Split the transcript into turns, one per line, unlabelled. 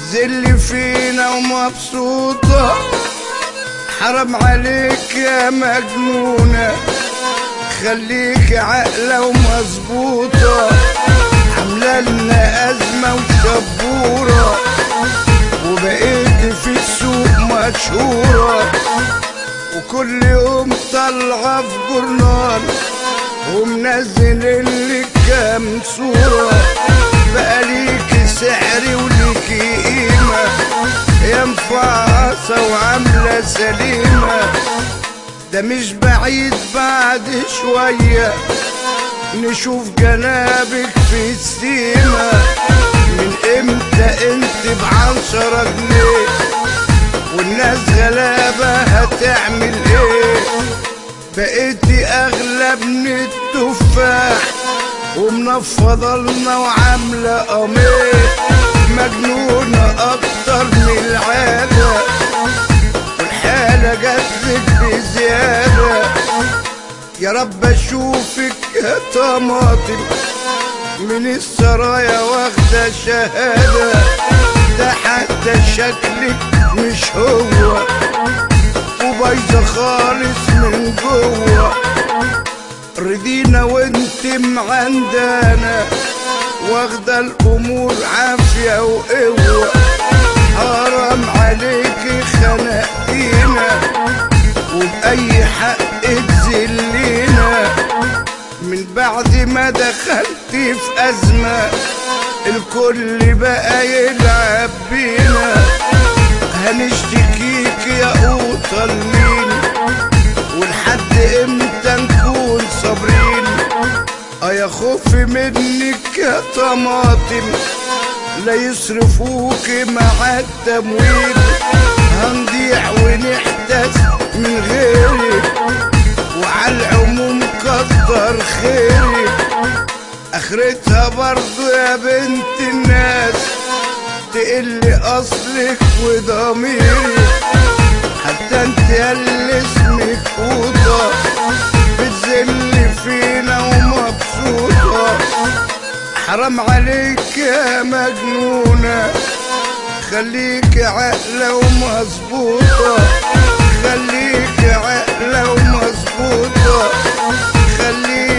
بتذل فينا ومبسوطة. حرام عليك يا مجنونة، خليك عاقلة ومظبوطة. عاملة لنا أزمة وشبورة، وبقيت في السوق مشهورة، وكل يوم طالعة في جورنال ومنزل لك كام صورة. بقى ليكي سعر وليكي قيمة، يا مفعصة وعاملة سليمة. ده مش بعيد بعد شوية نشوف جنابك في السيما. من امتى انت ب10 جنيه والناس غلابة هتعمل ايه؟ بقيتي اغلى من التفاح ومنفضة لنا وعاملة قميح. مجنونة اكتر من العادة والحالة جاتلك بزيادة. يا رب اشوفك يا طماطم من السرايا واخدة شهادة. ده حتى شكلك مش هو وبايظة خالص من جوه. رضينا وانت معندانا واخدة الامور عافية وقوة. حرام عليكي خنقتينا وبأي حق تذلينا. من بعد ما دخلتي في أزمة الكل بقى يلعب بينا. هنشتكيك يا قوطة لمين ولحد امتى نكون صابرين؟ يا خوفي منك يا طماطم لا يصرفوك مع التمويل. هنضيع ونحتاس من غيرك وعالعموم كتر خيرك. اخرتها برضو يا بنت الناس تقل اصلك وضميرك. حتى انت ياللي اسمك قوطة بتذل فينا ومبسوطة. حرام عليك يا مجنونة، خليك عاقلة ومظبوطة. خليك عاقلة ومظبوطة. خليك